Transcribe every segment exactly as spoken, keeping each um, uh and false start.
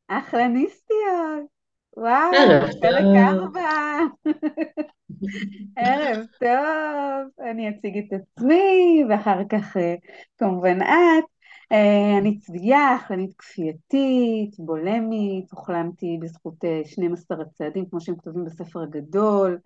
אחלניסטיות, וואו, ערב פרק טוב. ארבע, ערב טוב, אני אציג את עצמי, ואחר כך אה, כמובן את. אה, אני צביה, אכלנית כפייתית, בולמית, הוחלמתי בזכות אה, שנים עשר הצעדים, כמו שהם כתובים בספר הגדול,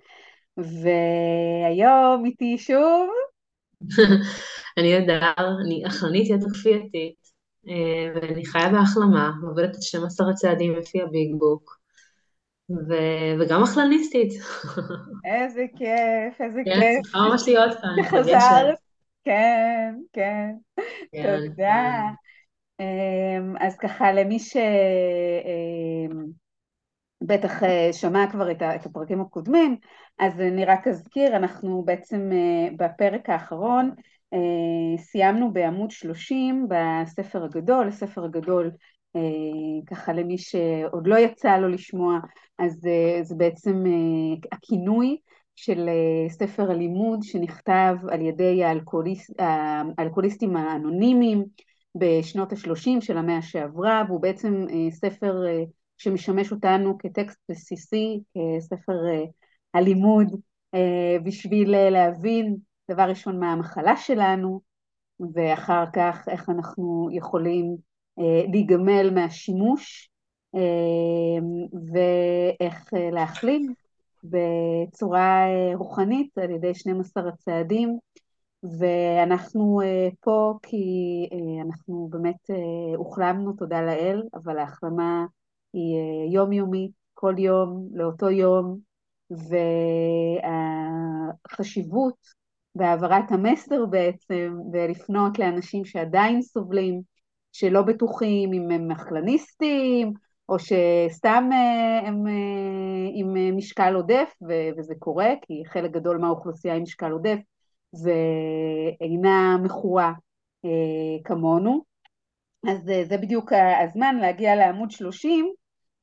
והיום איתי שוב, אני אדר, אני אחרנית יתר כפייתית, אה, ואני חיה בהחלמה, עובדת את שנים עשר הצעדים לפי הביג בוק, ו- וגם אחלניסטית. איזה כיף, איזה כן, כיף שמחה ממש להיות כאן, מתרגשת. שחזרת, כן, כן, כן, תודה. כן. אמ, אז ככה, למי שבטח שמע כבר את ה- את הפרקים הקודמים, אז אני רק אזכיר, אנחנו בעצם אה, בפרק האחרון אה, סיימנו בעמוד שלושים בספר הגדול, הספר הגדול, אה, ככה למי שעוד לא יצא לו לשמוע, אז אה, זה בעצם אה, הכינוי של אה, ספר הלימוד שנכתב על ידי האלכוהוליסט, האלכוהוליסטים האנונימיים בשנות ה-שלושים של המאה שעברה, והוא בעצם אה, ספר אה, שמשמש אותנו כטקסט בסיסי, כספר אה, הלימוד, אה, בשביל אה, להבין דבר ראשון מה המחלה שלנו, ואחר כך איך אנחנו יכולים אה, להיגמל מהשימוש, אה, ואיך אה, להחלים בצורה אה, רוחנית על ידי שנים עשר הצעדים. ואנחנו אה, פה כי אה, אנחנו באמת אה, הוחלמנו, תודה לאל, אבל ההחלמה היא אה, יומיומית, כל יום לאותו יום, והחשיבות בהעברת המסר בעצם, ולפנות לאנשים שעדיין סובלים, שלא בטוחים אם הם מחלניסטים, או שסתם אה, הם אה, עם אה, משקל עודף, ו- וזה קורה, כי חלק גדול מהאוכלוסייה עם משקל עודף, ואינה מכורה אה, כמונו. אז אה, זה בדיוק הזמן להגיע לעמוד שלושים,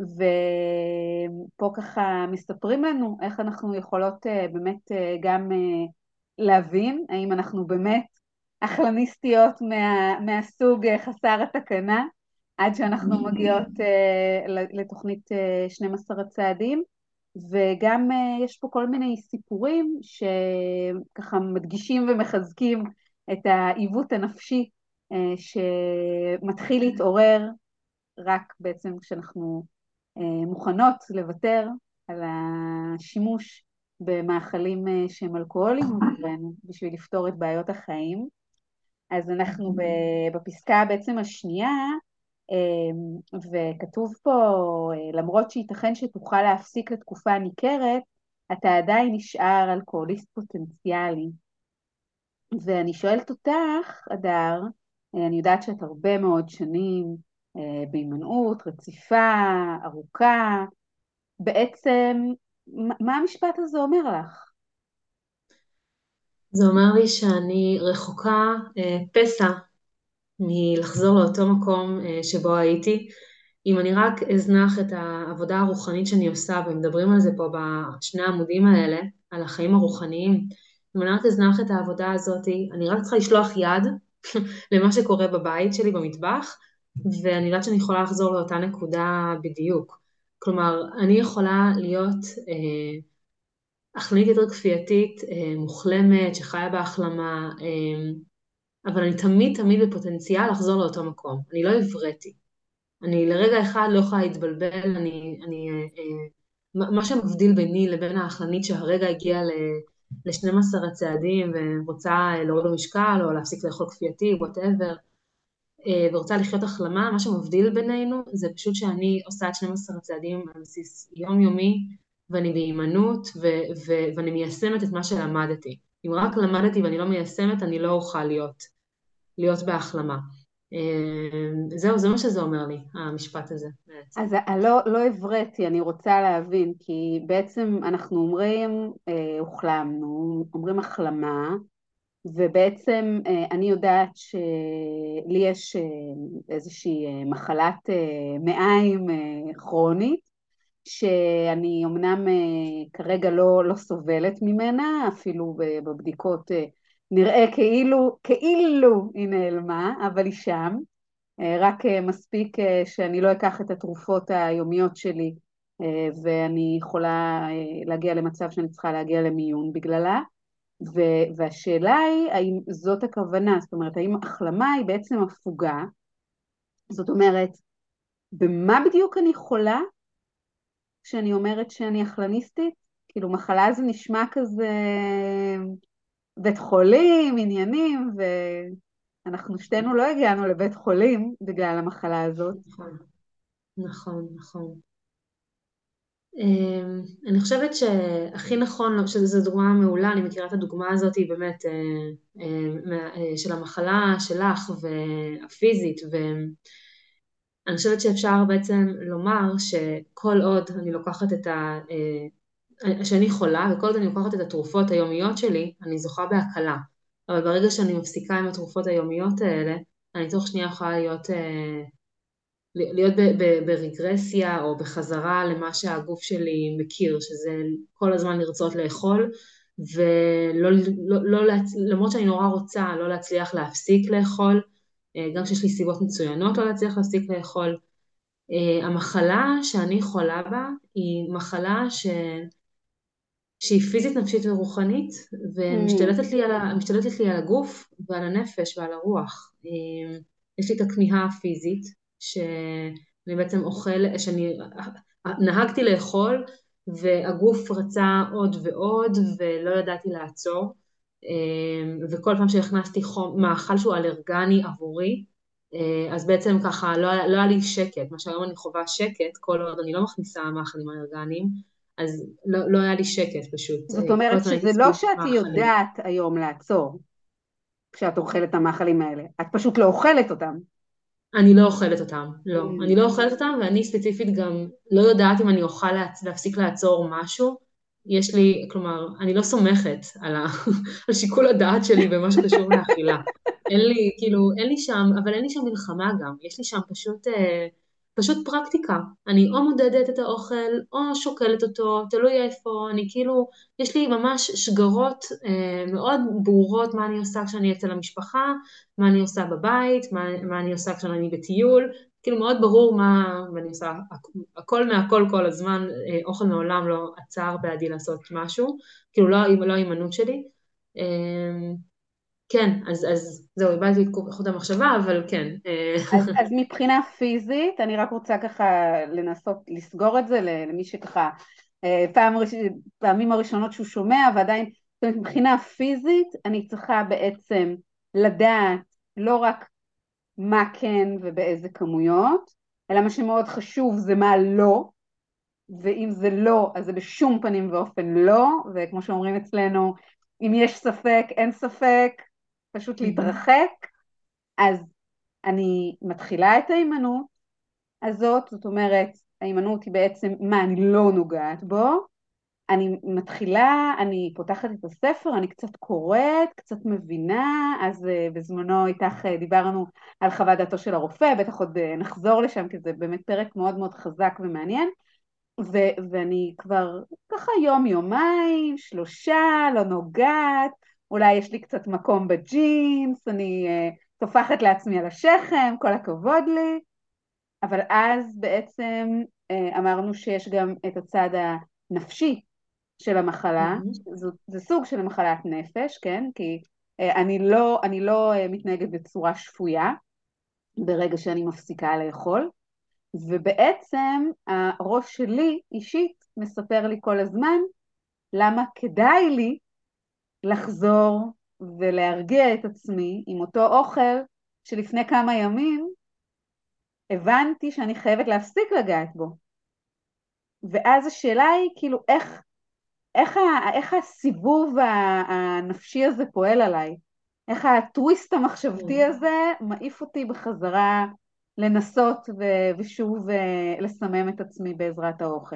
ופה ככה מספרים לנו איך אנחנו יכולות אה, באמת אה, גם אה, להבין האם אנחנו באמת אכלניסטיות מה, מהסוג אה, חסר התקנה, עד שאנחנו מגיעות אה, לתוכנית אה, שנים עשר הצעדים, וגם אה, יש פה כל מיני סיפורים שככה מדגישים ומחזקים את העיוות הנפשי אה, שמתחיל להתעורר רק בעצם כשאנחנו אה, מוכנות לוותר על השימוש במאכלים אה, שהם אלכוהוליים עבורנו בשביל לפתור את בעיות החיים. אז אנחנו ב- בפסקה בעצם השנייה, אה, וכתוב פה, אה, למרות שייתכן שתוכל להפסיק לתקופה ניכרת, אתה עדיין נשאר אלכוהוליסט פוטנציאלי. ואני שואלת אותך, אדר, אה, אני יודעת שאת הרבה מאוד שנים אה, בהימנעות, רציפה, ארוכה, בעצם, מה מה המשפט הזה אומר לך? זה אומר לי שאני רחוקה אה, פסע מלחזור לאותו מקום אה, שבו הייתי. אם אני רק אזנח את העבודה הרוחנית שאני עושה, ומדברים על זה פה בשני העמודים האלה, על החיים הרוחניים, אם אני רק אזנח את העבודה הזאת, אני רק צריכה לשלוח יד למה שקורה בבית שלי במטבח, ואני יודעת שאני יכולה לחזור לאותה נקודה בדיוק. כלומר, אני יכולה להיות אה, אכלנית יותר כפייתית, אה, מוחלמת, שחיה בהחלמה, אה, אבל אני תמיד תמיד בפוטנציאל לחזור לאותו מקום. אני לא הבראתי. אני לרגע אחד לא יכולה להתבלבל, אני, אני, אה, אה, מה מה שמבדיל ביני לבין האכלנית שהרגע הגיעה ל-שנים עשר הצעדים ורוצה אה, להוריד במשקל או להפסיק לאכול כפייתי, whatever, אה, ורוצה לחיות החלמה, מה שמבדיל בינינו זה פשוט שאני עושה את שנים עשר הצעדים על בסיס יומיומי, ואני בהימנעות ו- ו- ואני מיישמת את מה שלמדתי. אם רק למדתי ואני לא מיישמת, אני לא אוכל להיות, להיות בהחלמה. אה, זהו, זה מה שזה אומר לי, המשפט הזה בעצם. אז לא, לא הבראתי, אני רוצה להבין, כי בעצם אנחנו אומרים, אה, הוחלמנו, אומרים החלמה, ובעצם אה, אני יודעת שלי יש אה, איזושהי אה, מחלת אה, מעיים אה, כרונית, שאני אמנם אה, כרגע לא, לא סובלת ממנה, אפילו בבדיקות אה, נראה כאילו, כאילו היא נעלמה, אבל היא שם, אה, רק אה, מספיק אה, שאני לא אקח את התרופות היומיות שלי, אה, ואני יכולה אה, להגיע למצב שאני צריכה להגיע למיון בגללה. ו- והשאלה היא, האם זאת הכוונה? זאת אומרת, האם החלמה היא בעצם הפוגה? זאת אומרת, במה בדיוק אני חולה כשאני אומרת שאני אכלניסטית? כאילו, מחלה זה נשמע כזה בית חולים, עניינים, ואנחנו שתינו לא הגענו לבית חולים בגלל המחלה הזאת. נכון, נכון, נכון. אמ, אני חושבת שהכי נכון, שזו דוגמה מעולה, אני מכירה את הדוגמה הזאת היא באמת אה, אה, מה- אה, של המחלה שלך והפיזית, ואני חושבת שאפשר בעצם לומר שכל עוד אני לוקחת את ה... אה, שאני חולה וכל עוד אני לוקחת את התרופות היומיות שלי, אני זוכה בהקלה. אבל ברגע שאני מפסיקה עם התרופות היומיות האלה, אני תוך שנייה יכולה להיות אה, להיות ב- ב- ברגרסיה או בחזרה למה שהגוף שלי מכיר, שזה כל הזמן לרצות לאכול, ולא, לא, לא, להצ... למרות שאני נורא רוצה לא להצליח להפסיק לאכול, אה, גם כשיש לי סיבות מצוינות לא להצליח להפסיק לאכול. אה, המחלה שאני חולה בה היא מחלה ש... שהיא פיזית, נפשית ורוחנית, Mm, ומשתלטת לי על, ה... משתלטת לי על הגוף ועל הנפש ועל הרוח. אה, יש לי את הכמיהה הפיזית, שאני בעצם אוכל, שאני נהגתי לאכול, והגוף רצה עוד ועוד, ולא ידעתי לעצור. אה, וכל פעם שהכנסתי חום, מאכל שהוא אלרגני עבורי, אה, אז בעצם ככה לא, היה- לא היה לי שקט, מה שהיום אני חווה שקט, כל עוד אני לא מכניסה מאכלים אלרגניים, אז לא, לא היה לי שקט פשוט, זאת אה, כל אומרת הזמן הייתי שזה לא סביב שאת מאכלים. יודעת היום לעצור כשאת אוכלת את המאכלים האלה, את פשוט לא אוכלת אותם. אני לא אוכלת אותם, לא. אני Mm. לא אוכלת אותם, ואני ספציפית גם לא יודעת אם אני אוכל להצ... להפסיק לעצור משהו. יש לי, כלומר, אני לא סומכת על, ה... על שיקול הדעת שלי במה שקשור לאכילה. אין לי, כאילו, אין לי שם, אבל אין לי שם מלחמה גם. יש לי שם פשוט, אה, פשוט פרקטיקה. אני או מודדת את האוכל, או שוקלת אותו, תלוי איפה. אני כאילו, יש לי ממש שגרות אה, מאוד ברורות מה אני עושה כשאני אצל המשפחה, מה אני עושה בבית, מה, מה אני עושה כשאני בטיול, כאילו מאוד ברור מה, ואני עושה הכ- הכל מהכל כל הזמן, אה, אוכל מעולם לא עצר בעדי לעשות משהו, כאילו לא, לא ההימנעות שלי. אה, כן, אז, אז זהו, איבדתי את חוט המחשבה, אבל כן. אה, אז, אז מבחינה פיזית, אני רק רוצה ככה לנסות לסגור את זה למי שככה, אה, פעם, ראש- פעמים הראשונות שהוא שומע ועדיין, זאת אומרת, מבחינה פיזית אני צריכה בעצם לדעת לא רק מה כן ובאיזה כמויות, אלא מה שמאוד חשוב זה מה לא, ואם זה לא, אז זה בשום פנים ואופן לא, וכמו שאומרים אצלנו, אם יש ספק, אין ספק, פשוט מהמם, להתרחק. אז אני מתחילה את ההימנעות הזאת, זאת אומרת, ההימנעות היא בעצם מה אני לא נוגעת בו, אני מתחילה, אני פותחת את הספר, אני קצת קוראת, קצת מבינה, אז uh, בזמנו איתך uh, דיברנו על חוות דעתו של הרופא, בטח עוד uh, נחזור לשם, כי זה באמת פרק מאוד מאוד חזק ומעניין, ו- ואני כבר ככה יום, יומיים, שלושה, לא נוגעת, אולי יש לי קצת מקום בג'ינס, אני uh, טופחת לעצמי על השכם, כל הכבוד לי, אבל אז בעצם uh, אמרנו שיש גם את הצד הנפשי של המחלה, מהמם, זה, זה סוג של מחלת נפש, כן? כי uh, אני לא, אני לא uh, מתנהגת בצורה שפויה ברגע שאני מפסיקה לאכול, ובעצם הראש שלי אישית מספר לי כל הזמן למה כדאי לי לחזור ולהרגיע את עצמי עם אותו אוכל שלפני כמה ימים הבנתי שאני חייבת להפסיק לגעת בו. ואז השאלה היא כאילו איך, איך, ה, איך הסיבוב ה- הנפשי הזה פועל עליי? איך הטוויסט המחשבתי כן. הזה מעיף אותי בחזרה לנסות ו, ושוב אה, לסמם את עצמי בעזרת האוכל?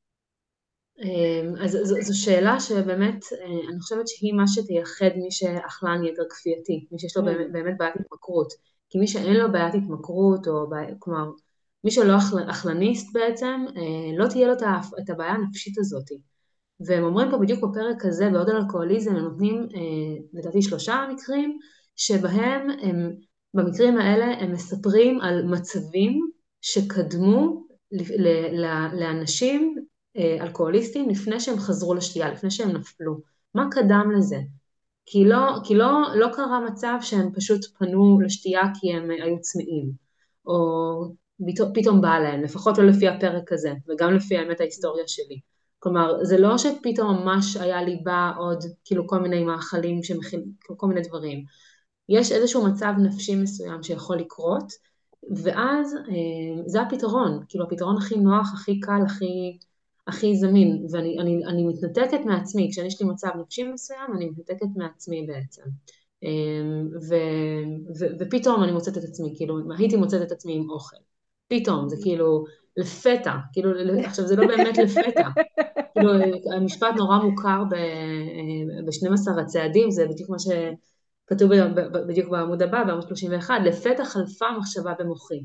אמ, אז זו, זו שאלה שבאמת, אה, אני חושבת שהיא מה שתייחד מי שאכלן יתר כפייתי, מי שיש לו באמת, Mm. באמת בעיית התמכרות. כי מי שאין לו בעיית התמכרות, או בעי, כלומר, מי שלא אכל, אכלניסט בעצם, אה, לא תהיה לו את ה- את הבעיה הנפשית הזאת. והם אומרים פה בדיוק בפרק הזה, בעוד על אלכוהוליזם, הם נותנים, אה, לדעתי, שלושה מקרים, שבהם הם במקרים האלה הם מספרים על מצבים שקדמו ל- ל- ל- לאנשים אה, אלכוהוליסטים לפני שהם חזרו לשתייה, לפני שהם נפלו. מה קדם לזה? כי לא, כי לא, לא קרה מצב שהם פשוט פנו לשתייה כי הם היו צמאים, או פתאום, פתאום בא להם, לפחות לא לפי הפרק הזה, וגם לפי האמת ההיסטוריה שלי. כלומר, זה לא שפתאום ממש היה לי בא עוד כאילו כל מיני מאכלים שמכיל, כל מיני דברים. יש איזשהו מצב נפשי מסוים שיכול לקרות, ואז אה, זה הפתרון, כאילו הפתרון הכי נוח, הכי קל, הכי, הכי זמין, ואני אני, אני מתנתקת מעצמי, כשיש לי מצב נפשי מסוים, אני מתנתקת מעצמי בעצם. אה, ו, ו, ופתאום אני מוצאת את עצמי, כאילו, הייתי מוצאת את עצמי עם אוכל. פתאום, זה כאילו לפתע, כאילו, עכשיו זה לא באמת לפתע, כאילו המשפט נורא מוכר ב-שנים עשר הצעדים, זה בדיוק מה שכתוב בדיוק בעמוד הבא, בעמוד שלושים ואחת, לפתע חלפה מחשבה במוחי,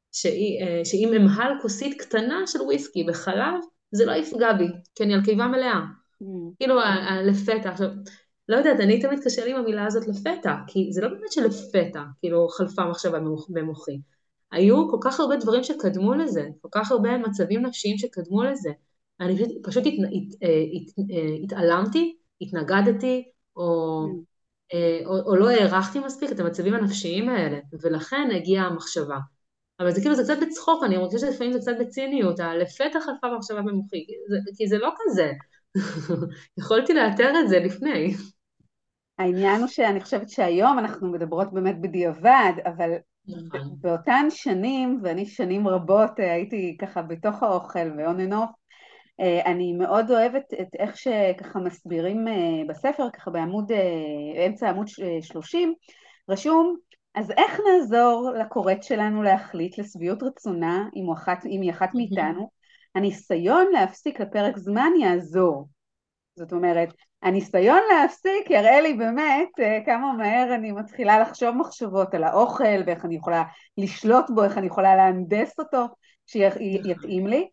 שאם אמהל כוסית קטנה של וויסקי בחלב, זה לא יפגע בי, כי אני על קיבה מלאה. כאילו לפתע, עכשיו, לא יודעת, אני תמיד קשה לי עם המילה הזאת לפתע, כי זה לא באמת שלפתע, כאילו חלפה מחשבה במוחי. היו כל כך הרבה דברים שקדמו לזה, כל כך הרבה מצבים נפשיים שקדמו לזה. אני פשוט, פשוט הת, הת, הת, התעלמתי, התנגדתי, או, או, או לא הערכתי מספיק את המצבים הנפשיים האלה, ולכן הגיעה המחשבה. אבל זה כאילו, זה קצת בצחוק, אני רוצה שלפעמים זה קצת בציניות, לפתע חלפה מחשבה במוחי, זה, כי זה לא כזה. יכולתי לאתר את זה לפני. העניין הוא שאני חושבת שהיום אנחנו מדברות באמת בדיעבד, אבל נכון. באותן שנים, ואני שנים רבות הייתי ככה בתוך האוכל ו-on and off, אני מאוד אוהבת את איך שככה מסבירים בספר, ככה בעמוד, אמצע עמוד שלושים, רשום, אז איך נעזור לקוראת שלנו להחליט לשביעות רצונה, אם הוא אחת, אם היא אחת מאיתנו, הניסיון להפסיק לפרק זמן יעזור. זאת אומרת, הניסיון להפסיק יראה לי באמת כמה מהר אני מתחילה לחשוב מחשבות על האוכל, ואיך אני יכולה לשלוט בו, איך אני יכולה להנדס אותו, שיתאים לי.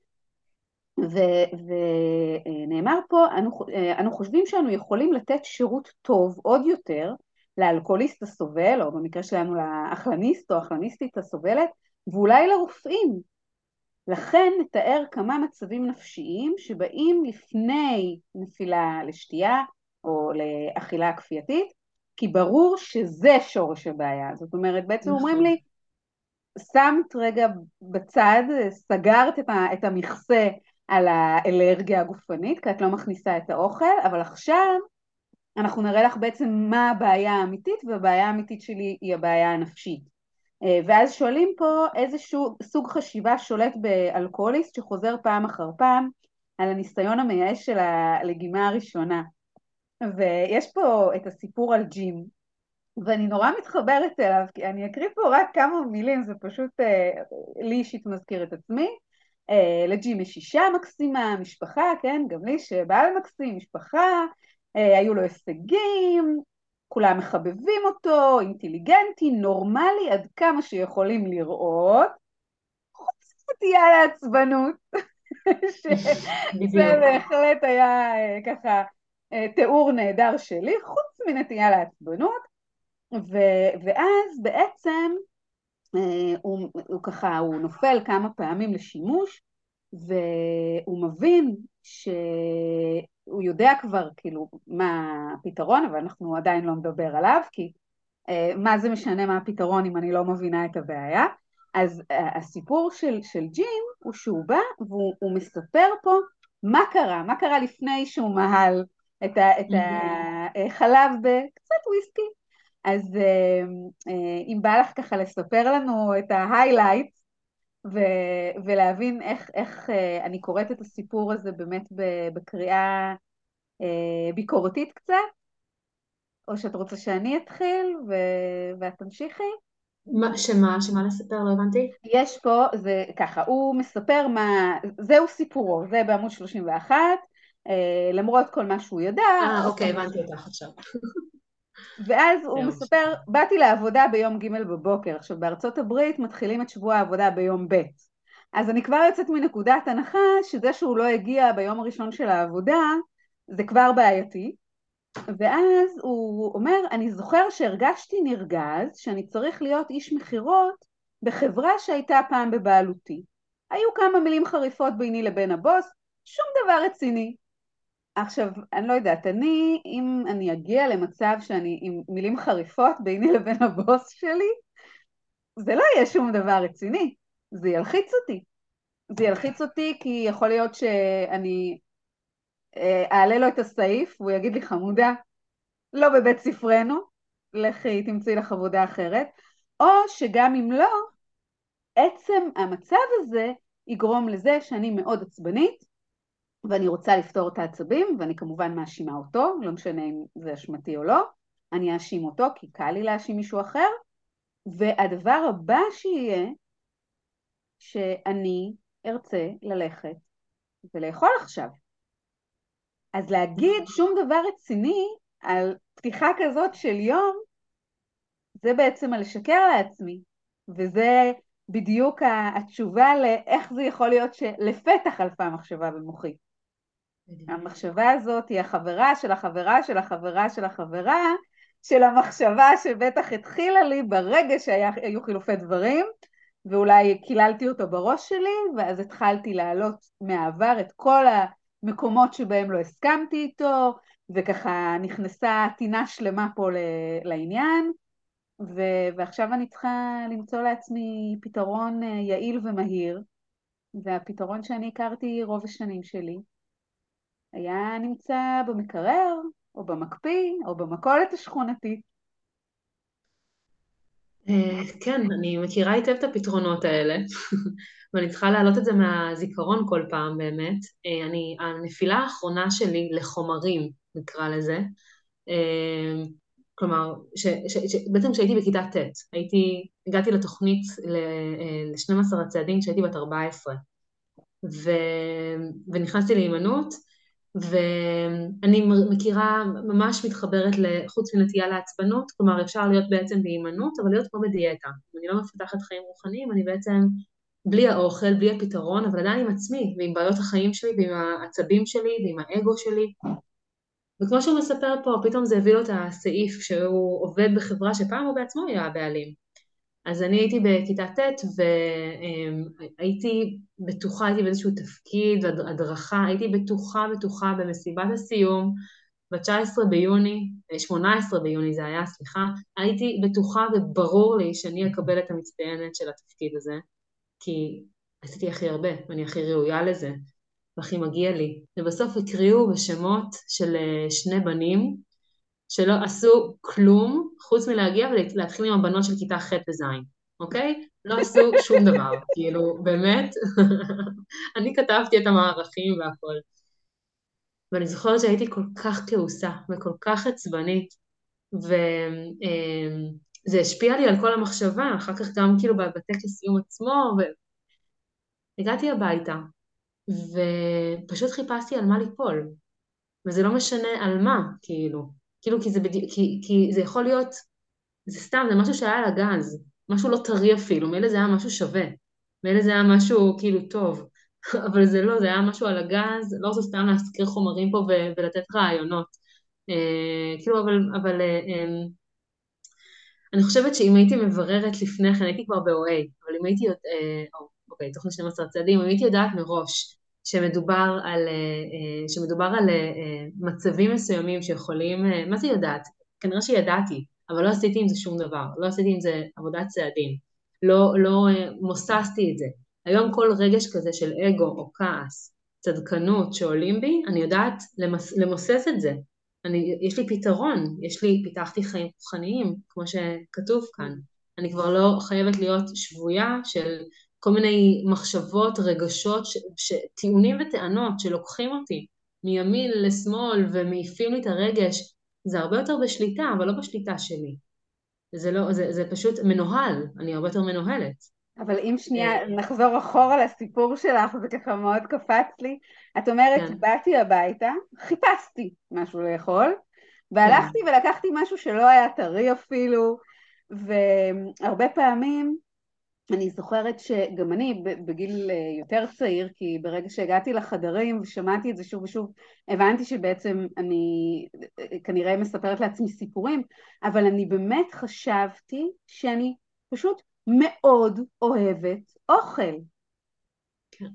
ונאמר פה, אנו, אנו חושבים שאנו יכולים לתת שירות טוב עוד יותר לאלכוהוליסט הסובל, או במקרה שלנו לאכלניסט או אכלניסטית הסובלת, ואולי לרופאים. לכן נתאר כמה מצבים נפשיים שבאים לפני נפילה לשתייה או לאכילה כפייתית, כי ברור שזה שורש הבעיה. זאת אומרת, בעצם אומרים נכון. לי, שמת רגע בצד, סגרת את המכסה על האלרגיה הגופנית, כי את לא מכניסה את האוכל, אבל עכשיו אנחנו נראה לך בעצם מה הבעיה האמיתית, והבעיה האמיתית שלי היא הבעיה הנפשית. ואז שואלים פה איזשהו סוג חשיבה שולט באלכוהוליסט שחוזר פעם אחר פעם על הניסיון המייאש של הלגימה הראשונה. ויש פה את הסיפור על ג'ים, ואני נורא מתחברת אליו, כי אני אקריא פה רק כמה מילים, זה פשוט לי אישית מזכיר את עצמי. לג'ים יש אישה מקסימה, משפחה, כן, גם לי שבעל מקסים, משפחה, היו לו הישגים, כולם מחבבים אותו, אינטליגנטי, נורמלי, עד כמה שיכולים לראות, חוץ נטייה לעצבנות, שזה בדיוק. בהחלט היה ככה תיאור נהדר שלי, חוץ מנטייה לעצבנות, ו- ואז בעצם הוא, הוא ככה, הוא נופל כמה פעמים לשימוש, והוא מבין שהוא יודע כבר כאילו מה הפתרון, אבל אנחנו עדיין לא נדבר עליו, כי מה זה משנה מה הפתרון אם אני לא מבינה את הבעיה. אז הסיפור של, של ג'ים הוא שהוא בא והוא מספר פה מה קרה, מה קרה לפני שהוא מהל את, ה, את החלב בקצת וויסקי. אז אם בא לך ככה לספר לנו את ההיילייט, ו- ולהבין איך, איך אני קוראת את הסיפור הזה באמת בקריאה ביקורתית קצת, או שאת רוצה שאני אתחיל ו- ואת תמשיכי? מה, שמה, שמה לספר? לא הבנתי. יש פה, זה ככה, הוא מספר מה, זהו סיפורו, זה בעמוד שלושים ואחת, למרות כל מה שהוא יודע, אה, אוקיי, הבנתי אותך עכשיו. ואז הוא זהו. מספר, באתי לעבודה ביום ג' בבוקר, עכשיו בארצות הברית מתחילים את שבוע העבודה ביום ב', אז אני כבר יוצאת מנקודת הנחה שזה שהוא לא הגיע ביום הראשון של העבודה, זה כבר בעייתי, ואז הוא אומר, אני זוכר שהרגשתי נרגז שאני צריך להיות איש מחירות בחברה שהייתה פעם בבעלותי. היו כמה מילים חריפות ביני לבין הבוס, שום דבר רציני. עכשיו, אני לא יודעת, אני, אם אני אגיע למצב שאני עם מילים חריפות ביני לבין הבוס שלי, זה לא יהיה שום דבר רציני, זה ילחיץ אותי. זה ילחיץ אותי כי יכול להיות שאני אה, אעלה לו את הסעיף, והוא יגיד לי חמודה, לא בבית ספרנו, לכי תמצאי לך עבודה אחרת, או שגם אם לא, עצם המצב הזה יגרום לזה שאני מאוד עצבנית, ואני רוצה לפתור את העצבים, ואני כמובן מאשימה אותו, לא משנה אם זה אשמתי או לא, אני אאשים אותו כי קל לי להאשים מישהו אחר, והדבר הבא שיהיה, שאני ארצה ללכת ולאכול עכשיו. אז להגיד שום דבר רציני על פתיחה כזאת של יום, זה בעצם על לשקר לעצמי, וזה בדיוק התשובה לאיך זה יכול להיות שלפתח חלפה מחשבה במוחי. המחשבה הזאת היא החברה של החברה של החברה של החברה של המחשבה שבטח התחילה לי ברגע שהיו חילופי דברים, ואולי קיללתי אותו בראש שלי, ואז התחלתי להעלות מהעבר את כל המקומות שבהם לא הסכמתי איתו, וככה נכנסה טינה שלמה פה לעניין, ו- ועכשיו אני צריכה למצוא לעצמי פתרון יעיל ומהיר, והפתרון שאני הכרתי רוב השנים שלי, היה נמצא במקרר, או במקפיא, או במכולת השכונתית. אה, כן, אני מכירה היטב את הפתרונות האלה, ואני צריכה להעלות את זה מהזיכרון כל פעם באמת. אה, אני, הנפילה האחרונה שלי לחומרים, נקרא לזה, אה, כלומר, ש, ש, ש, בעצם כשהייתי בכיתה ט', הייתי, הגעתי לתוכנית ל-שנים עשר הצעדים כשהייתי בת ארבע עשרה, ו, ונכנסתי להימנעות, ואני מכירה, ממש מתחברת לחוץ מנטייה לעצבנות, כלומר אפשר להיות בעצם בהימנעות, אבל להיות כמו בדיאטה. אם אני לא מפתחת חיים רוחניים, אני בעצם בלי האוכל, בלי הפתרון, אבל עדיין עם עצמי, ועם בעיות החיים שלי, ועם העצבים שלי, ועם האגו שלי. וכמו שהוא מספר פה, פתאום זה הביא לו את הסעיף שהוא עובד בחברה שפעם הוא בעצמו היה הבעלים. אז אני הייתי בכיתה ט' והייתי בטוחה, הייתי באיזשהו תפקיד, הדרכה, הייתי בטוחה, בטוחה במסיבת הסיום, ב-תשעה עשר ביוני, שמונה עשרה ביוני זה היה, סליחה, הייתי בטוחה וברור לי שאני אקבל את המצטיינת של התפקיד הזה, כי עשיתי הכי הרבה ואני הכי ראויה לזה, והכי מגיע לי. ובסוף הקריאו בשמות של שני בנים, שלא עשו כלום חוץ מלהגיע ולהתחיל עם הבנות של כיתה ח' וז', אוקיי? לא עשו שום דבר, כאילו, באמת, אני כתבתי את המערכים והכל. ואני זוכרת שהייתי כל כך כעוסה וכל כך עצבנית, וזה השפיע לי על כל המחשבה, אחר כך גם כאילו בטקס סיום עצמו, והגעתי הביתה, ופשוט חיפשתי על מה ליפול, וזה לא משנה על מה, כאילו, כאילו כי זה, בדי... כי, כי זה יכול להיות, זה סתם, זה משהו שהיה על הגז, משהו לא טרי אפילו, מאלה זה היה משהו שווה, מאלה זה היה משהו כאילו טוב, אבל זה לא, זה היה משהו על הגז, לא רוצה סתם להזכיר חומרים פה ו- ולתת רעיונות, אה, כאילו, אבל, אבל אה, אה, אני חושבת שאם הייתי מבררת לפני כן, הייתי כבר ב-או איי, אבל אם הייתי, אה, או, אוקיי, תוכנית שנים עשר צעדים, אם הייתי יודעת מראש שמדובר על, אה, אה, שמדובר על אה, אה, מצבים מסוימים שיכולים, אה, מה זה יודעת? כנראה שידעתי, אבל לא עשיתי עם זה שום דבר, לא עשיתי עם זה עבודת צעדים, לא, לא אה, מוססתי את זה. היום כל רגש כזה של אגו או כעס, צדקנות שעולים בי, אני יודעת למס, למוסס את זה. אני, יש לי פתרון, יש לי, פיתחתי חיים רוחניים, כמו שכתוב כאן. אני כבר לא חייבת להיות שבויה של כל מיני מחשבות, רגשות, ש, ש, טיעונים וטענות שלוקחים אותי מימין לשמאל ומעיפים לי את הרגש. זה הרבה יותר בשליטה, אבל לא בשליטה שלי. זה, לא, זה, זה פשוט מנוהל, אני הרבה יותר מנוהלת. אבל אם שנייה אה, נחזור אחורה לסיפור שלך, זה ככה מאוד קפץ לי. את אומרת, כן, באתי הביתה, חיפשתי משהו לאכול, כן, והלכתי ולקחתי משהו שלא היה טרי אפילו, והרבה פעמים אני זוכרת שגם אני בגיל יותר צעיר, כי ברגע שהגעתי לחדרים ושמעתי את זה שוב ושוב, הבנתי שבעצם אני כנראה מספרת לעצמי סיפורים, אבל אני באמת חשבתי שאני פשוט מאוד אוהבת אוכל. כן.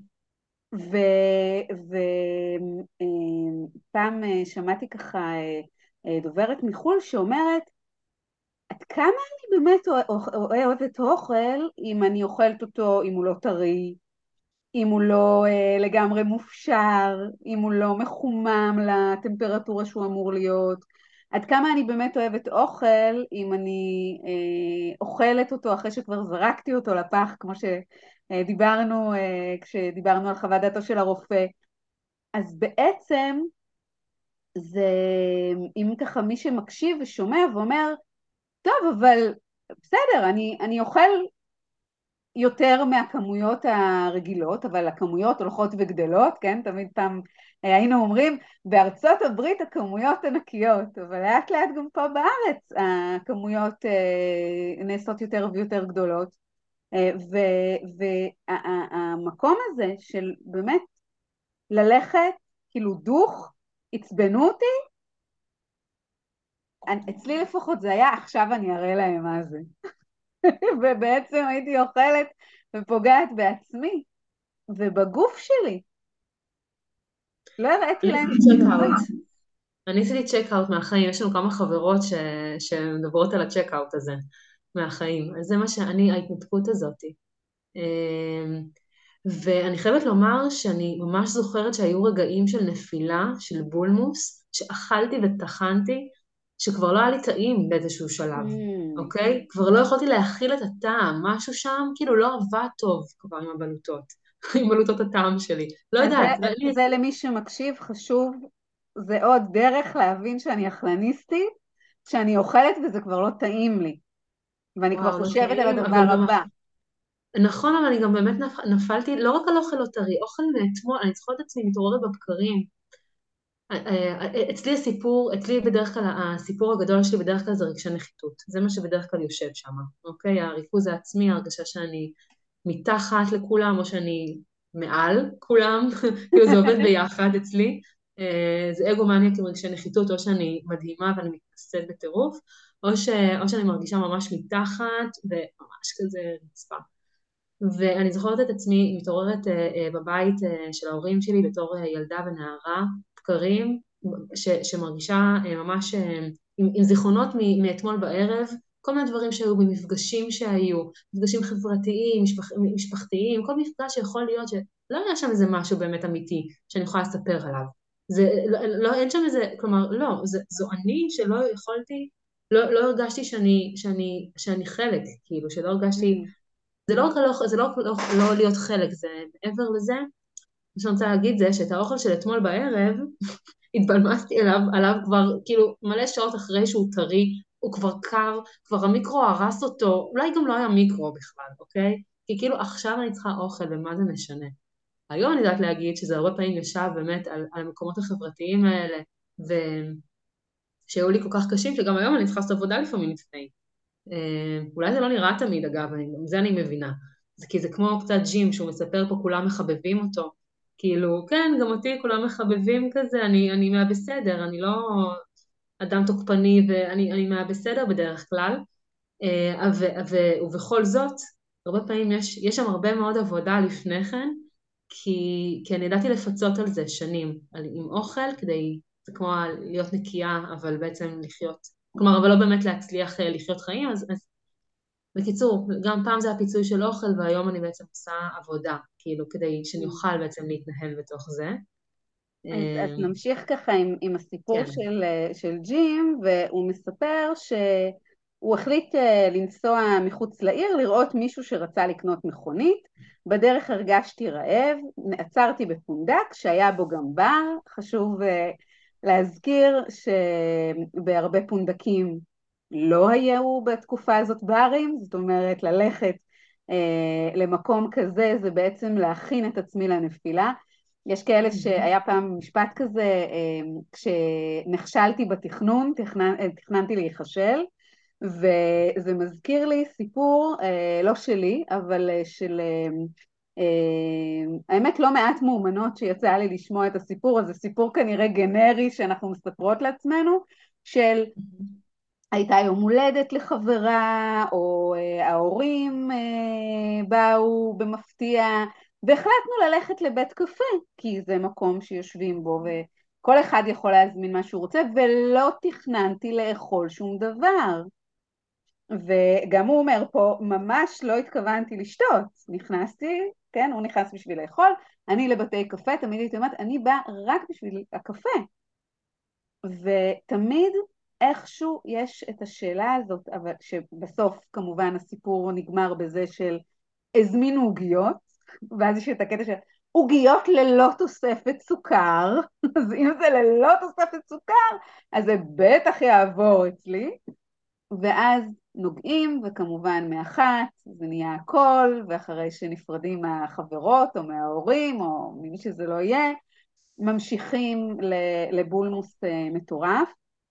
ופעם שמעתי ככה דוברת מחול שאומרת, עד כמה אני באמת אוהבת אוכל אם אני אוכלת אותו, אם הוא לא טרי, אם הוא לא אה, לגמרי מופשר, אם הוא לא מחומם לטמפרטורה שהוא אמור להיות. עד כמה אני באמת אוהבת אוכל אם אני אה, אוכלת אותו אחרי שכבר זרקתי אותו לפח, כמו שדיברנו אה, כשדיברנו על חוות דעתו של הרופא. אז בעצם זה, אם ככה מי שמקשיב ושומע ואומר, טוב, אבל בסדר, אני, אני אוכל יותר מהכמויות הרגילות, אבל הכמויות הולכות וגדלות, כן? תמיד פעם היינו אומרים, בארצות הברית הכמויות ענקיות, אבל לאט לאט גם פה בארץ הכמויות אה, נעשות יותר ויותר גדולות. אה, והמקום הזה של באמת ללכת, כאילו דוך, עצבנו אותי, אצלי לפחות זה היה, עכשיו אני אראה להם מה זה. ובעצם הייתי אוכלת ופוגעת בעצמי ובגוף שלי. לא הראיתי אני להם עשיתי שזה צ'ק טוב. אאוט. אני עשיתי צ'ק אאוט מהחיים, יש לנו כמה חברות ש... שמדברות על הצ'ק אאוט הזה מהחיים. אז זה מה שאני, ההתנתקות הזאת. אמ, ואני חייבת לומר שאני ממש זוכרת שהיו רגעים של נפילה, של בולמוס, שאכלתי וטחנתי, שכבר לא היה לי טעים באיזשהו שלב, Mm. אוקיי? כבר לא יכולתי להכיל את הטעם, משהו שם כאילו לא עבד טוב כבר עם הבלוטות, עם בלוטות הטעם שלי. לא אז זה, יודעת, ואני... זה למי שמקשיב חשוב, זה עוד דרך להבין שאני אכלניסטית, שאני אוכלת וזה כבר לא טעים לי, ואני כבר וואו, לא חושבת על טעים, הדבר אבל גם... הבא. נכון, אבל אני גם באמת נפ... נפלתי, לא רק על אוכל לא טרי, אוכל מאתמול, אני זוכרת את עצמי מתעוררת בבקרים. אצלי הסיפור, אצלי בדרך כלל, הסיפור הגדול שלי בדרך כלל זה רגשי נחיתות. זה מה שבדרך כלל יושב שם, אוקיי? הריכוז העצמי, ההרגשה שאני מתחת לכולם, או שאני מעל כולם, כאילו זה עובד ביחד אצלי. אה, זה אגו מניאק עם רגשי נחיתות, או שאני מדהימה ואני מתנשאת בטירוף, או, ש... או שאני מרגישה ממש מתחת וממש כזה רצפה. ואני זוכרת את עצמי מתעוררת אה, אה, בבית אה, של ההורים שלי בתור אה, ילדה ונערה, בקרים, ש, שמרגישה אה, ממש אה, עם, עם זיכרונות מ, מאתמול בערב, כל מיני דברים שהיו במפגשים שהיו, מפגשים חברתיים, משפח, משפחתיים, כל מפגש שיכול להיות שלא היה שם איזה משהו באמת אמיתי שאני יכולה לספר עליו. זה, לא, לא, אין שם איזה, כלומר, לא, זה, זו אני שלא יכולתי, לא, לא הרגשתי שאני, שאני, שאני חלק, כאילו, שלא הרגשתי Mm. זה לא רק לא, זה לא, לא, לא להיות חלק, זה מעבר לזה, מה שאני רוצה להגיד זה שאת האוכל של אתמול בערב, התבלמסתי עליו, עליו כבר כאילו מלא שעות אחרי שהוא טרי, הוא כבר קר, כבר המיקרו הרס אותו, אולי גם לא היה מיקרו בכלל, אוקיי? כי כאילו עכשיו אני צריכה אוכל ומה זה משנה. היום אני יודעת להגיד שזה הרבה פעמים ישב באמת על, על המקומות החברתיים האלה, ושהיו לי כל כך קשים, שגם היום אני צריכה לעשות עבודה לפעמים לפני. אה, אולי זה לא נראה תמיד, אגב, אני, זה אני מבינה. זה כי זה כמו קצת ג'ים שהוא מספר פה, כולם מחבבים אותו. כאילו, כן, גם אותי כולם מחבבים כזה, אני, אני מהבסדר, אני לא אדם תוקפני ואני אני מהבסדר בדרך כלל. אה, ו, ו, ובכל זאת, הרבה פעמים יש, יש שם הרבה מאוד עבודה לפני כן, כי, כי אני ידעתי לפצות על זה שנים, על, עם אוכל, כדי, זה כמו להיות נקייה, אבל בעצם לחיות, כלומר, אבל לא באמת להצליח אה, לחיות חיים, אז, אז בקיצור, גם פעם זה הפיצוי של אוכל, והיום אני בעצם עושה עבודה, כאילו, כדי שאני Mm. אוכל בעצם להתנהל בתוך זה. אז, אז אה, נמשיך ככה עם, עם הסיפור כן. של, של ג'ים, והוא מספר שהוא החליט אה, לנסוע מחוץ לעיר, לראות מישהו שרצה לקנות מכונית. בדרך הרגשתי רעב, עצרתי בפונדק שהיה בו גם בר. חשוב אה, להזכיר שבהרבה פונדקים לא היו בתקופה הזאת ברים, זאת אומרת ללכת אה, למקום כזה זה בעצם להכין את עצמי לנפילה. יש כאלה שהיה פעם משפט כזה, כשנכשלתי בתכנון, תכננ, תכננתי להיכשל, וזה מזכיר לי סיפור, אה, לא שלי, אבל אה, של, אה, אה, האמת לא מעט מאומנות שיצא לי לשמוע את הסיפור, אז זה סיפור כנראה גנרי שאנחנו מספרות לעצמנו, של הייתה יום הולדת לחברה, או אה, ההורים אה, באו במפתיע, והחלטנו ללכת לבית קפה, כי זה מקום שיושבים בו, וכל אחד יכול להזמין מה שהוא רוצה, ולא תכננתי לאכול שום דבר. וגם הוא אומר פה, ממש לא התכוונתי לשתות, נכנסתי, כן, הוא נכנס בשביל לאכול, אני לבתי קפה, תמיד הייתי אומרת, אני באה רק בשביל הקפה. ותמיד איכשהו יש את השאלה הזאת, אבל שבסוף כמובן הסיפור נגמר בזה של הזמינו עוגיות, ואז יש את הקטע של עוגיות ללא תוספת סוכר, אז אם זה ללא תוספת סוכר, אז זה בטח יעבור אצלי, ואז נוגעים, וכמובן מאחת, זה נהיה הכל, ואחרי שנפרדים מהחברות או מההורים או ממי שזה לא יהיה, ממשיכים לבולמוס מטורף,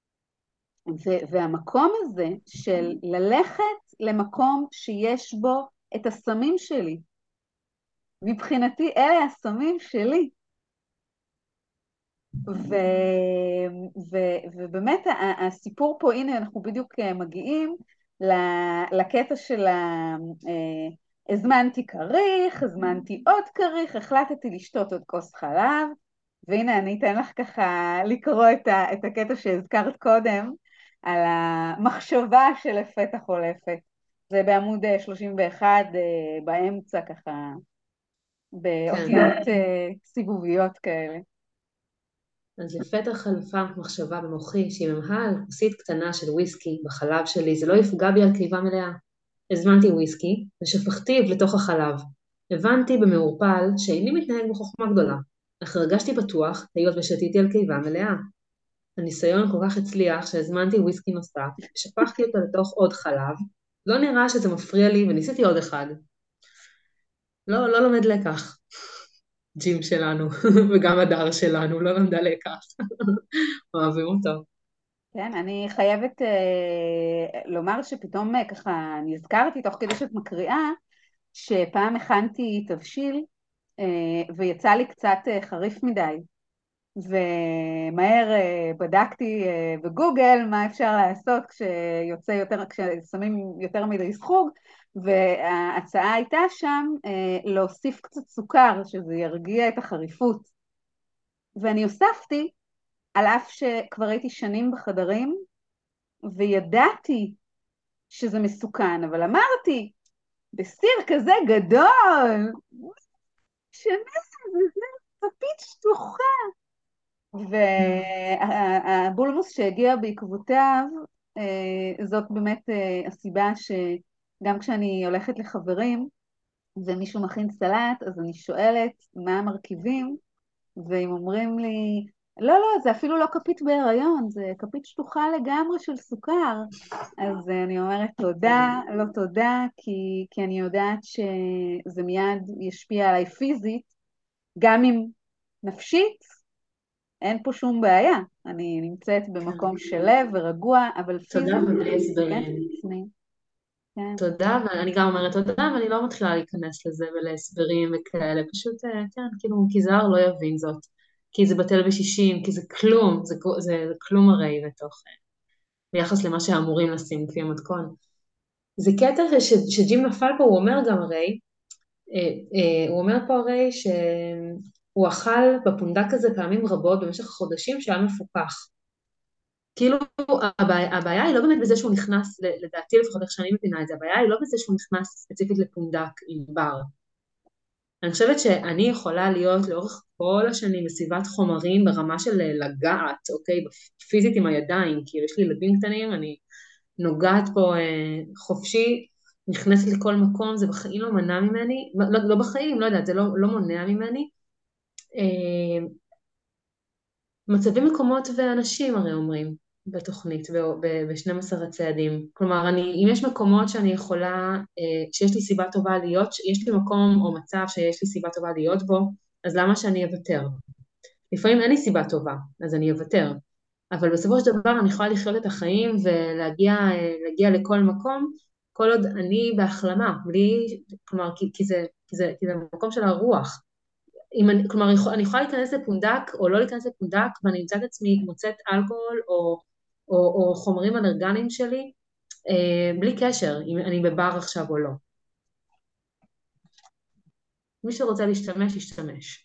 והמקום הזה של ללכת למקום שיש בו את הסמים שלי, מבחינתי אלה הסמים שלי, ו, ו, ובאמת הסיפור פה, הנה אנחנו בדיוק מגיעים לקטע של ה... הזמנתי כריך, הזמנתי עוד כריך, החלטתי לשתות עוד כוס חלב, והנה אני אתן לך ככה לקרוא את, ה, את הקטע שהזכרת קודם, על המחשבה של לפתע חולפת. זה בעמוד שלושים ואחת, באמצע ככה, כן. באותיות סיבוביות כאלה. אז לפתע חלפה מחשבה במוחי שאם אמהל כוסית קטנה של וויסקי בחלב שלי זה לא יפגע בי על קיבה מלאה. הזמנתי וויסקי ושפכתיו לתוך החלב. הבנתי במעורפל שאיני מתנהג בחוכמה גדולה, אך הרגשתי בטוח היות ושתיתי על קיבה מלאה. הניסיון כל כך הצליח שהזמנתי וויסקי נוסף ושפכתי אותו לתוך עוד חלב. לא נראה שזה מפריע לי וניסיתי עוד אחד. לא, לא לומד לקח. ג'ים שלנו וגם הדר שלנו לא למדה לקח. אוהבים אותו. כן, אני חייבת אה, לומר שפתאום אה, ככה נזכרתי תוך כדי שאת מקריאה, שפעם הכנתי תבשיל אה, ויצא לי קצת אה, חריף מדי, ומהר אה, בדקתי אה, בגוגל מה אפשר לעשות כשיוצא יותר, כששמים יותר מדי סחוג, וההצעה הייתה שם אה, להוסיף קצת סוכר, שזה ירגיע את החריפות. ואני הוספתי, על אף שכבר הייתי שנים בחדרים, וידעתי שזה מסוכן, אבל אמרתי, בסיר כזה גדול, שנה, זה פפית שטוחה. והבולמוס שהגיע בעקבותיו, זאת באמת הסיבה שגם כשאני הולכת לחברים, ומישהו מכין סלט, אז אני שואלת מה המרכיבים, והם אומרים לי, לא, לא, זה אפילו לא כפית בהיריון, זה כפית שטוחה לגמרי של סוכר. אז אני אומרת תודה, לא תודה, כי, כי אני יודעת שזה מיד ישפיע עליי פיזית, גם אם נפשית, אין פה שום בעיה. אני נמצאת במקום של לב ורגוע, אבל תודה פיזית, ובלי הסברים. כן, כן. תודה, ואני גם אומרת תודה, ואני לא מתחילה להיכנס לזה ולהסברים וכאלה, פשוט, אה, כן, כאילו, כי זר לא יבין זאת, כי זה בטל בשישים, כי זה כלום, זה, זה כלום הרי בתוך, אה, ביחס למה שאמורים לשים לפי המתכון. זה קטע ש, שג'ים נפל פה, הוא אומר גם הרי, אה, אה, הוא אומר פה הרי שהוא אכל בפונדק הזה פעמים רבות במשך חודשים שהיה מפוקח. כאילו הבעיה, הבעיה היא לא באמת בזה שהוא נכנס, לדעתי לפחות איך שאני מבינה את זה, הבעיה היא לא בזה שהוא נכנס ספציפית לפונדק עם בר. אני חושבת שאני יכולה להיות לאורך כל השנים בסביבת חומרים ברמה של לגעת, אוקיי, פיזית עם הידיים, כי יש לי ילדים קטנים, אני נוגעת פה אה, חופשי, נכנסת לכל מקום, זה בחיים לא מנע ממני, לא, לא בחיים, לא יודעת, זה לא, לא מונע ממני. אה, מצבים מקומות ואנשים הרי אומרים בתוכנית, ב-שנים עשר הצעדים. כלומר, אני, אם יש מקומות שאני יכולה, שיש לי סיבה טובה להיות, יש לי מקום או מצב שיש לי סיבה טובה להיות בו, אז למה שאני אוותר? לפעמים אין לי סיבה טובה, אז אני אוותר. אבל בסופו של דבר אני יכולה לחיות את החיים ולהגיע להגיע לכל מקום, כל עוד אני בהחלמה, בלי, כלומר, כי, כי זה, כי זה, כי זה מקום של הרוח. אם אני, כלומר, אני יכולה להיכנס לפונדק או לא להיכנס לפונדק, ואני אמצא את עצמי מוצאת אלכוהול או, או, או חומרים אלרגניים שלי, אה, בלי קשר, אם אני בבר עכשיו או לא. מי שרוצה להשתמש, ישתמש.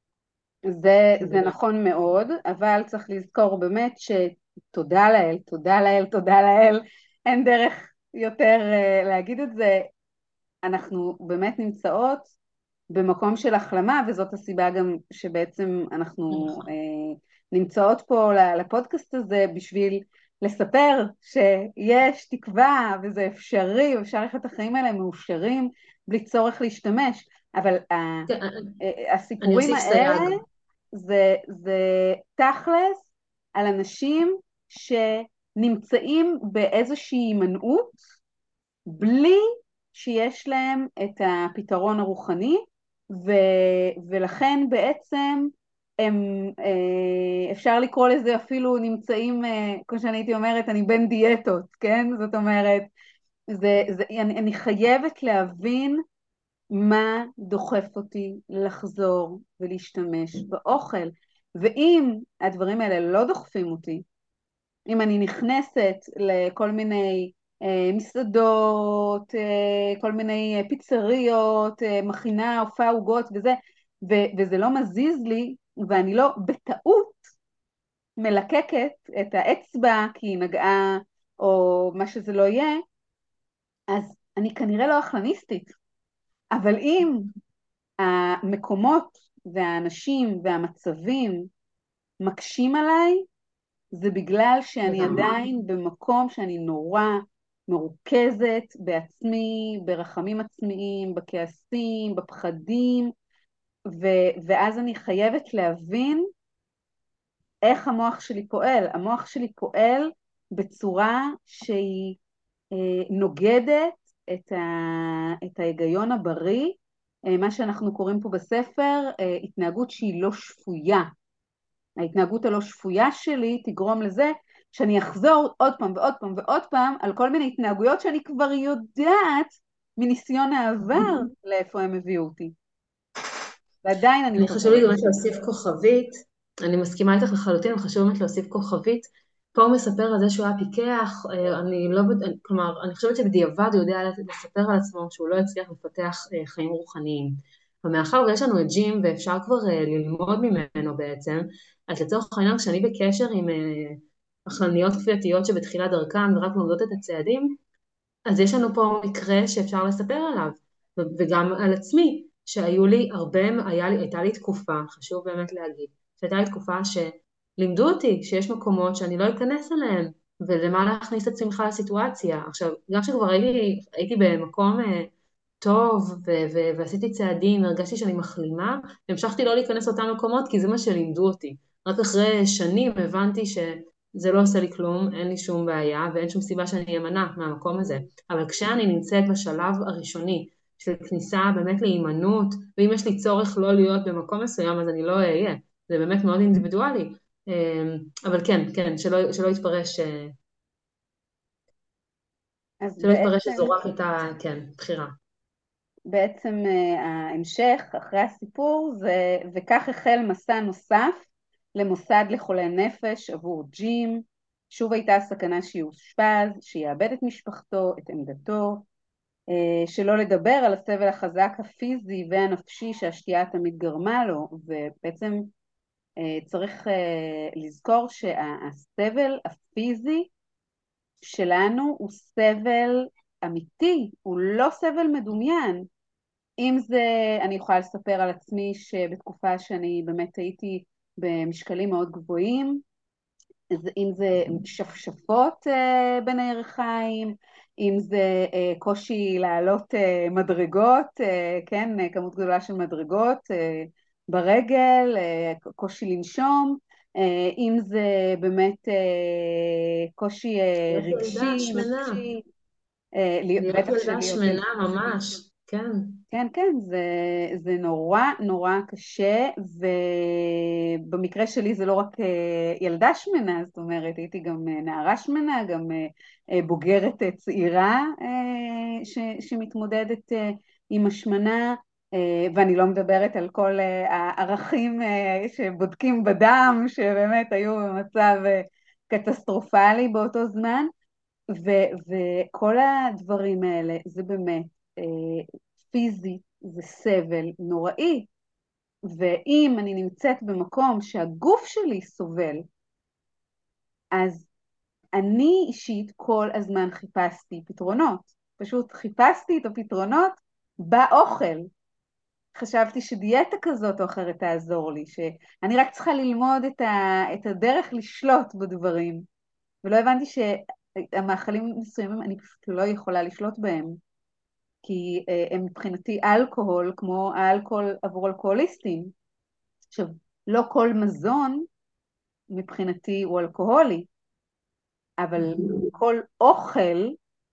זה, זה בגדול. נכון מאוד, אבל צריך לזכור באמת שתודה לאל, תודה לאל, תודה לאל, אין דרך יותר אה, להגיד את זה, אנחנו באמת נמצאות במקום של החלמה, וזאת הסיבה גם שבעצם אנחנו נכון. אה, נמצאות פה לפודקאסט הזה בשביל לספר שיש תקווה וזה אפשרי, ואפשר לחיות את החיים האלה מאושרים בלי צורך להשתמש, אבל ה- כן, אה, אני הסיפורים אוסיף האלה סייג. זה, זה תכלס על אנשים שנמצאים באיזושהי הימנעות בלי שיש להם את הפתרון הרוחני, ו, ולכן בעצם הם, אה, אפשר לקרוא לזה אפילו נמצאים, אה, כמו שאני הייתי אומרת, אני בין דיאטות, כן? זאת אומרת, זה, זה, אני, אני חייבת להבין מה דוחף אותי לחזור ולהשתמש באוכל. ואם הדברים האלה לא דוחפים אותי, אם אני נכנסת לכל מיני אה, מסעדות, אה, כל מיני אה, פיצריות, אה, מכינה, הופעה עוגות וזה, ו- וזה לא מזיז לי, ואני לא בטעות מלקקת את האצבע כי היא נגעה, או מה שזה לא יהיה, אז אני כנראה לא אכלניסטית. אבל אם המקומות והאנשים והמצבים מקשים עליי, זה בגלל שאני לגמרי. עדיין במקום שאני נורא מרוכזת בעצמי, ברחמים עצמיים, בכעסים, בפחדים, ו- ואז אני חייבת להבין איך המוח שלי פועל. המוח שלי פועל בצורה שהיא אה, נוגדת את, ה- את ההיגיון הבריא, אה, מה שאנחנו קוראים פה בספר, אה, התנהגות שהיא לא שפויה. ההתנהגות הלא שפויה שלי תגרום לזה שאני אחזור עוד פעם ועוד פעם ועוד פעם על כל מיני התנהגויות שאני כבר יודעת מניסיון העבר לאיפה הם הביאו אותי. ועדיין אני אני חשוב חוזרת לי באמת לשם. להוסיף כוכבית, אני מסכימה איתך לחלוטין, אבל חשוב באמת להוסיף כוכבית. פה הוא מספר על זה שהוא היה פיקח, אה, אני לא, בד- אני- כלומר, אני חושבת שבדיעבד הוא יודע לספר על עצמו שהוא לא הצליח לפתח אה, חיים רוחניים. ומאחר ויש לנו את ג'ים ואפשר כבר אה, ללמוד ממנו בעצם, אז לצורך העניין כשאני בקשר עם אה, אכלניות כפייתיות שבתחילת דרכן ורק לומדות את הצעדים, אז יש לנו פה מקרה שאפשר לספר עליו, ו- וגם על עצמי, שהיו לי הרבה, היה לי, הייתה לי תקופה, חשוב באמת להגיד, שהייתה לי תקופה שלימדו אותי שיש מקומות שאני לא אכנס אליהם, ולמה להכניס את עצמי בכלל לסיטואציה. עכשיו, גם כשכבר הייתי, הייתי במקום אה, טוב, ו- ו- ועשיתי צעדים, הרגשתי שאני מחלימה, המשכתי לא להיכנס לאותם מקומות, כי זה מה שלימדו אותי. רק אחרי שנים הבנתי שזה לא עושה לי כלום, אין לי שום בעיה, ואין שום סיבה שאני אמנע מהמקום הזה. אבל כשאני נמצאת בשלב הראשוני של כניסה באמת להימנעות, ואם יש לי צורך לא להיות במקום מסוים, אז אני לא אהיה. זה באמת מאוד אינדיבידואלי. אמ, אבל כן, כן, שלא, שלא יתפרש, אה, אז שלא יתפרש בעצם, שזו רק הייתה, כן, בחירה. בעצם אה, ההמשך אחרי הסיפור זה, וכך החל מסע נוסף למוסד לחולי נפש עבור ג'ים. שוב הייתה סכנה שיאושפז, שיאבד את משפחתו, את עמדתו, אה, שלא לדבר על הסבל החזק הפיזי והנפשי שהשתייה תמיד גרמה לו, ובעצם אה, צריך אה, לזכור שהסבל הפיזי שלנו הוא סבל אמיתי, הוא לא סבל מדומיין. אם זה, אני יכולה לספר על עצמי שבתקופה שאני באמת הייתי במשקלים מאוד גבוהים, אז אם זה שפשפות אה, בין הירכיים, אם זה אה, קושי לעלות אה, מדרגות, אה, כן, אה, כמות גדולה של מדרגות אה, ברגל, אה, קושי לנשום, אה, אם זה באמת אה, קושי אה, להיות ילדה רגשי, שמנה, נפשי, אה, לי- להיות בטח ילדה שלהיות ילדה. שמנה ממש, כן. כן, כן, זה, זה נורא נורא קשה, ובמקרה שלי זה לא רק אה, ילדה שמנה, זאת אומרת, הייתי גם אה, נערה שמנה, גם אה, אה, בוגרת אה, צעירה אה, ש, שמתמודדת אה, עם השמנה, אה, ואני לא מדברת על כל אה, הערכים אה, שבודקים בדם, שבאמת היו במצב אה, קטסטרופלי באותו זמן, ו- וכל הדברים האלה זה באמת אה, פיזית, זה סבל נוראי. ואם אני נמצאת במקום שהגוף שלי סובל, אז אני אישית כל הזמן חיפשתי פתרונות. פשוט חיפשתי את הפתרונות באוכל. חשבתי שדיאטה כזאת או אחרת תעזור לי, שאני רק צריכה ללמוד את, ה, את הדרך לשלוט בדברים. ולא הבנתי שהמאכלים מסוימים אני פשוט לא יכולה לשלוט בהם. כי אה, הם מבחינתי אלכוהול כמו האלכוהול עבור אלכוהוליסטים. עכשיו, לא כל מזון מבחינתי הוא אלכוהולי, אבל כל אוכל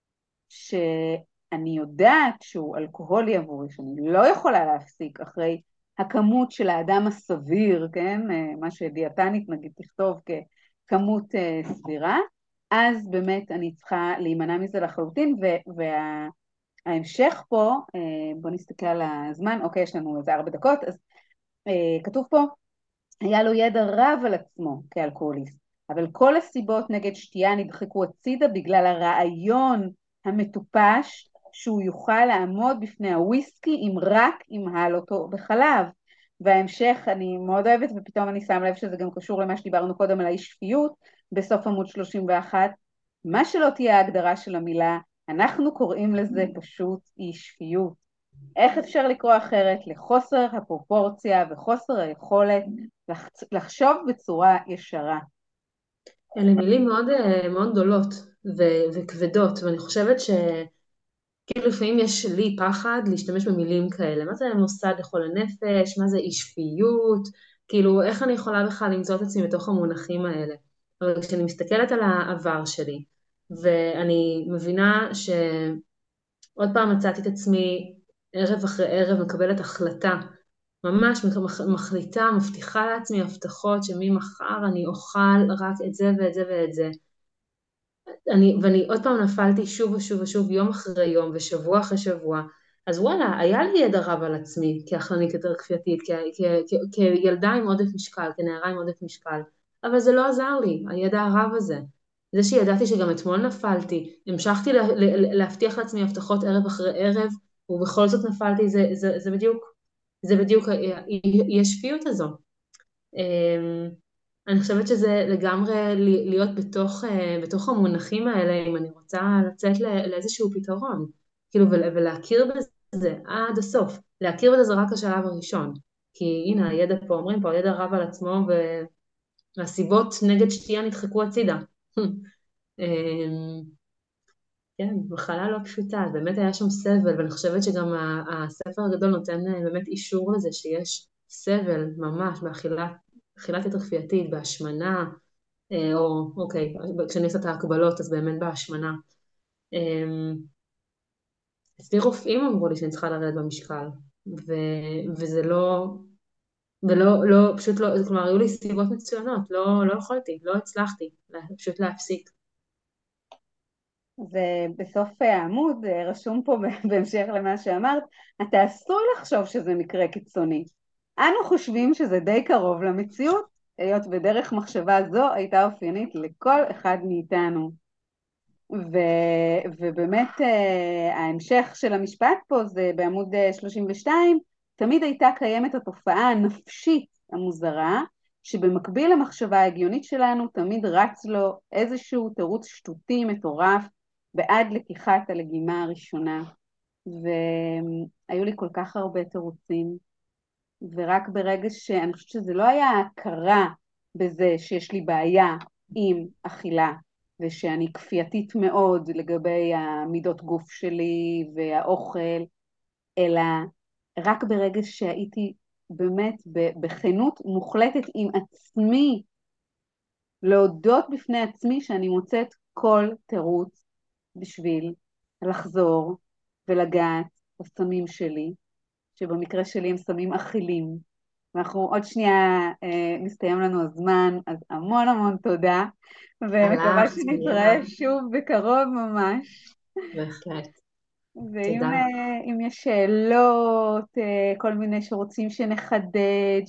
שאני יודעת שהוא אלכוהולי עבורי, שאני לא יכולה להפסיק אחרי הכמות של האדם הסביר, כן? אה, מה שדיאטנית נגיד תכתוב ככמות אה, סבירה, אז באמת אני צריכה להימנע מזה לחלוטין, וה... ההמשך פה, אה, בוא נסתכל על הזמן, אוקיי, יש לנו איזה ארבע דקות, אז אה, כתוב פה, היה לו ידע רב על עצמו כאלכוהוליסט, אבל כל הסיבות נגד שתייה נדחקו הצידה בגלל הרעיון המטופש שהוא יוכל לעמוד בפני הוויסקי אם רק ימהל אותו בחלב. וההמשך אני מאוד אוהבת, ופתאום אני שם לב שזה גם קשור למה שדיברנו קודם על האי שפיות, בסוף עמוד שלושים ואחת, מה שלא תהיה ההגדרה של המילה, אנחנו קוראים לזה פשוט אי שפיות. איך אפשר לקרוא אחרת לחוסר הפרופורציה וחוסר היכולת לחשוב בצורה ישרה? אלה מילים מאוד, אה, מאוד גדולות ו- וכבדות, ואני חושבת שכאילו לפעמים יש לי פחד להשתמש במילים כאלה. מה זה מוסד לכל הנפש? מה זה אי שפיות? כאילו, איך אני יכולה בכלל למצוא את עצמי בתוך המונחים האלה? אבל כשאני מסתכלת על העבר שלי, ואני מבינה שעוד פעם מצאתי את עצמי ערב אחרי ערב מקבלת החלטה, ממש מח- מחליטה, מבטיחה לעצמי הבטחות שממחר אני אוכל רק את זה ואת זה ואת זה. אני, ואני עוד פעם נפלתי שוב ושוב ושוב, יום אחרי יום ושבוע אחרי שבוע. אז וואלה, היה לי ידע רב על עצמי כאכלנית יותר כפייתית, כ- כ- כ- כילדה עם עודף משקל, כנערה עם עודף משקל, אבל זה לא עזר לי, הידע הרב הזה. זה שידעתי שגם אתמול נפלתי, המשכתי לה, לה, להבטיח לעצמי הבטחות ערב אחרי ערב, ובכל זאת נפלתי, זה, זה, זה בדיוק, זה בדיוק האי השפיות הזו. אמ, אני חושבת שזה לגמרי להיות בתוך, אה, בתוך המונחים האלה, אם אני רוצה לצאת לא- לאיזשהו פתרון, כאילו, ול- ולהכיר בזה עד הסוף. להכיר בזה זה רק השלב הראשון, כי הנה הידע פה, אומרים פה, הידע רב על עצמו, והסיבות נגד שתייה נדחקו הצידה. אמ, כן, מחלה לא פשוטה, באמת היה שם סבל, ואני חושבת שגם ה- הספר הגדול נותן אה, באמת אישור לזה שיש סבל ממש באכילת אכילת יתר כפייתית, בהשמנה, אה, או אוקיי, כשאני עושה את ההקבלות אז באמת בהשמנה. אמ, אצלי רופאים אמרו לי שאני צריכה לרדת במשקל, ו, וזה לא, ולא, לא, פשוט לא, כלומר היו לי סיבות מצוינות, לא, לא יכולתי, לא הצלחתי, לה- פשוט להפסיק. ובסוף העמוד רשום פה בהמשך למה שאמרת, אתה עשוי לחשוב שזה מקרה קיצוני. אנו חושבים שזה די קרוב למציאות, היות בדרך מחשבה זו הייתה אופיינית לכל אחד מאיתנו. ו, ובאמת אה, ההמשך של המשפט פה זה בעמוד אה, שלושים ושתיים, תמיד הייתה קיימת התופעה הנפשית המוזרה, שבמקביל למחשבה ההגיונית שלנו תמיד רץ לו איזשהו תירוץ שטותי מטורף בעד לקיחת הלגימה הראשונה. והיו לי כל כך הרבה תירוצים, ורק ברגע שאני חושבת שזה לא היה הכרה בזה שיש לי בעיה עם אכילה, ושאני כפייתית מאוד לגבי המידות גוף שלי והאוכל, אלא רק ברגע שהייתי באמת בכנות מוחלטת עם עצמי, להודות בפני עצמי שאני מוצאת כל תירוץ בשביל לחזור ולגעת בסמים שלי, שבמקרה שלי הם סמים אכילים. ואנחנו עוד שנייה אה, מסתיים לנו הזמן, אז המון המון תודה, ומקווה הלך, תודה, שנתראה שוב בקרוב ממש. בהחלט. ואם תודה. אה, אם יש שאלות, אה, כל מיני שרוצים שנחדד,